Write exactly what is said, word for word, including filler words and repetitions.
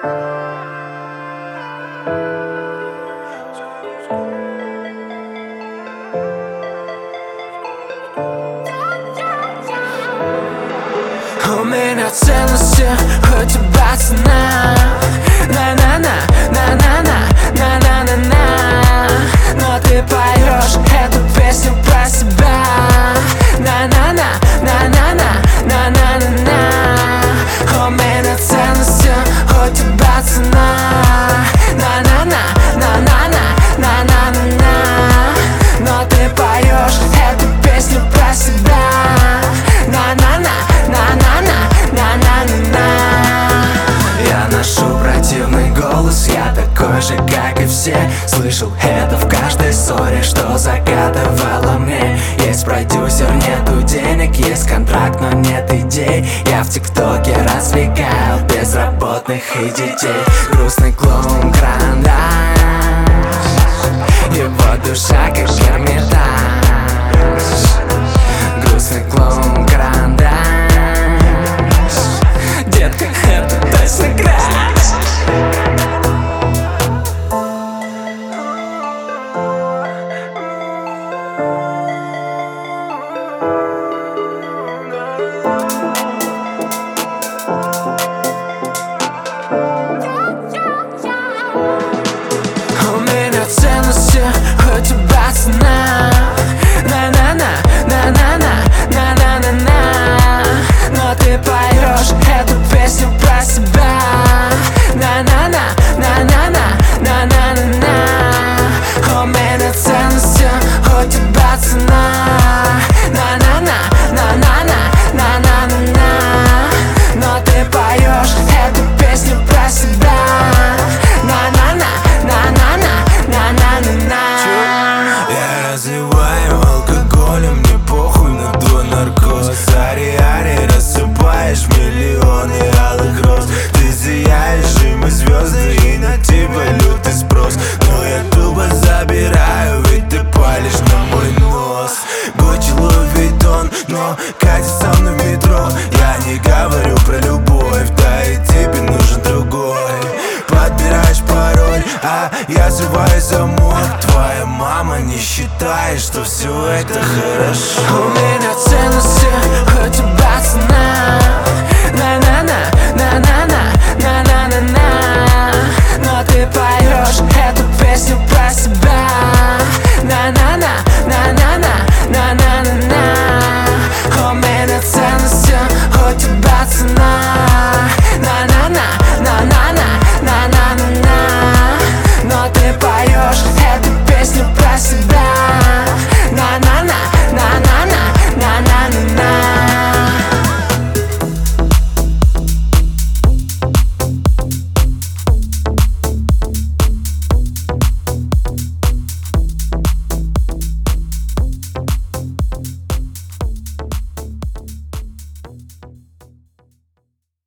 У меня ценности, у тебя цена. На-на-на, на-на-на, на-на-на-на. Но ты поешь эту песню про себя. На-на-на, на-на-на, на-на-на-на. У меня ценности, у тебя цена. На-на-на, на-на-на, на-на-на-на. Но ты поешь эту песню про себя. На-на-на, на-на-на, на-на-на-на. Я ношу противный голос, я такой же, как и все. Слышал это в каждой ссоре, что загадывала мне. Есть продюсер, нету денег, есть контракт, но нет идей. Я в тиктоке развлекаю безработных и детей. Грустный клоун Карандаш, его душа как Эрмитаж. Грустный клоун Карандаш, детка, это точно краш. У меня ценности, у тебя цена. На-на-на, на-на-на, на-на-на-на. Но ты поешь эту песню про себя. На-на-на, на-на-на, на-на-на-на. У меня ценности, у тебя цена. На-на-на, на-на-на, на-на-на-на. Но ты поешь эту песню про себя. На-на-на, на-на-на, на-на-на-на. Я разливаю алкоголем, мне похуй на твой наркоз. Ари-ари, рассыпаешь миллионы алых роз. Ты сияешь, и мы звезды, и на тебя лютый спрос. Но я тупо забираю, ведь ты палишь на мой нос. Гуччи, Луи Виттон, но катит со мной в метро. Я не говорю про любовь, да и тебе нужен другой. Подбираешь пароль, а я срываю замок. Твоя мама не считает, что все это хорошо. У меня ценности,